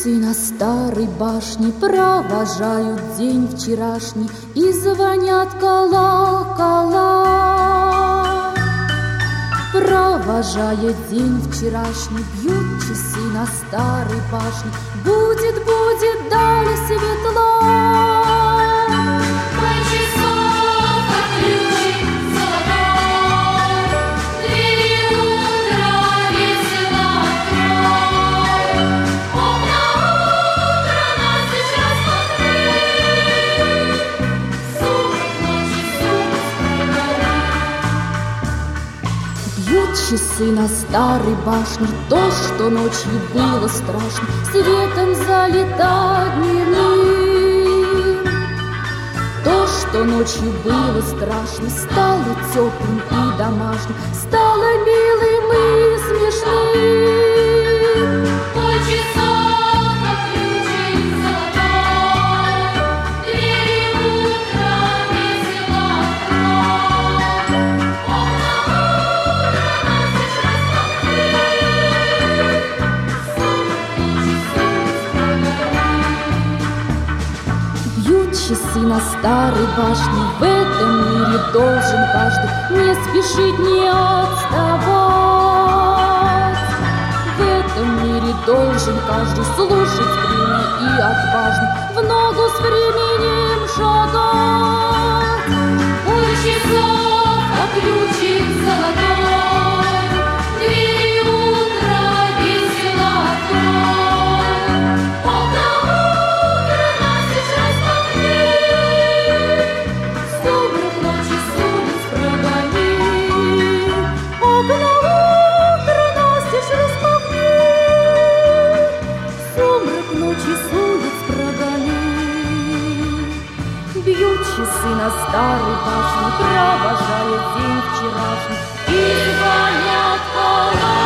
часы на старой башне провожают день вчерашний и звонят колокола. Провожая день вчерашний, бьют часы на старой башне. Будет, будет далее светло. Часы на старой башне, то, что ночью было страшно, светом залито дневным. То, что ночью было страшно, стало теплым и домашним, стало милым и смешным. Твой часов, как ключик золотой, двери утра весело Часы на старой башне, в этом мире должен каждый не спешить, не отставать. В этом мире должен каждый слушать время и отважно в ногу с временем шагать. Ой, часов, как ключик золотой, двери утра весело открой. Окна утра настежь распахни, сумрак ночи с улиц прогони. Окна утра настежь распахни, сумрак ночи с улиц прогони. Бьют часы на старой башне, провожая день вчерашний, и звонят колокола.